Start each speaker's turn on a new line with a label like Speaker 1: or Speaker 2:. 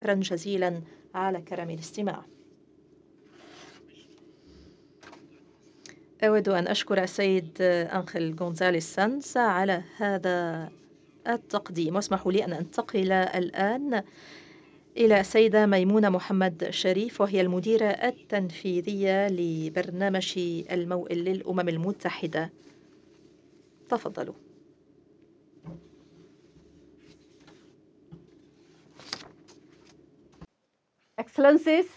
Speaker 1: شكرا جزيلا على كرم الاستماع. أود أن أشكر السيد أنخيل غونزاليس سانز على هذا التقديم، واسمحوا لي أن أنتقل الآن إلى السيدة ميمونة محمد شريف، وهي المديرة التنفيذية لبرنامج الموئل للأمم المتحدة. تفضلوا.
Speaker 2: Excellencies